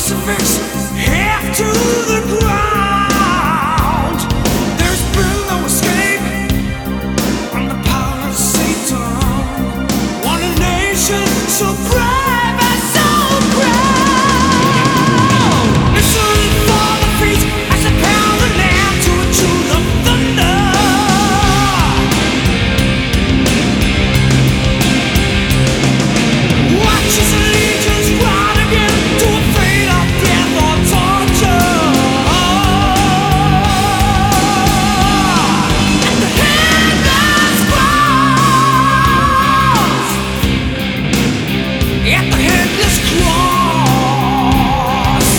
crucifix half to the ground. There's been no escape from the power of Satan. Want a nation so brave and so proud. Listen for the beat as I pound the land to a tune of thunder. Watch as the legions ride again to a fate of death or torture. At the headless cross. At the headless cross.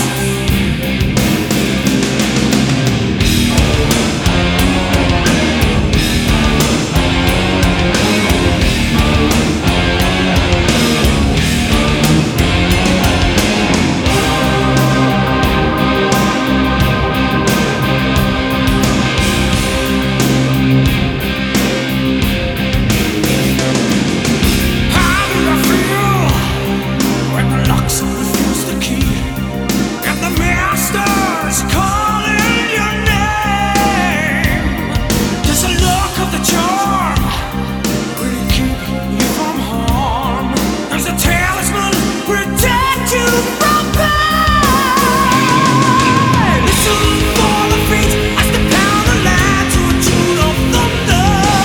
How do I feel when the locks refuse the key and the master's calling your name? Does the look of the charm really keep you from harm? Does the talisman protect you from pain? Listen for the beat as they pound the line to a tune of thunder.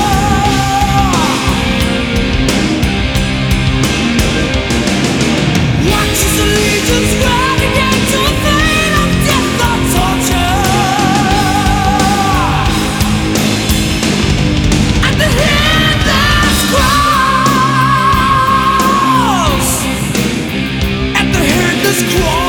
Watch as the legions ride again to a fate of death or torture. At the headless cross. At the headless cross.